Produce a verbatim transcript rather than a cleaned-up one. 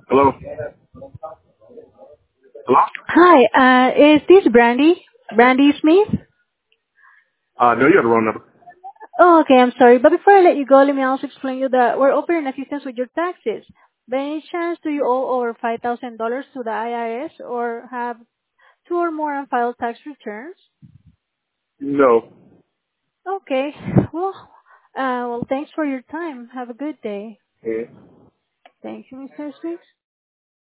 Hello? Hello? Hi, uh, is this Brandy? Brandy Smith? Uh, no, you got the wrong number. Oh, okay, I'm sorry. But before I let you go, let me also explain you that we're offering assistance with your taxes. By any chance, do you owe over five thousand dollars to the I R S or have two or more unfiled tax returns? No. Okay, well, uh, well, thanks for your time. Have a good day. Yeah. Thank you, mister Smith.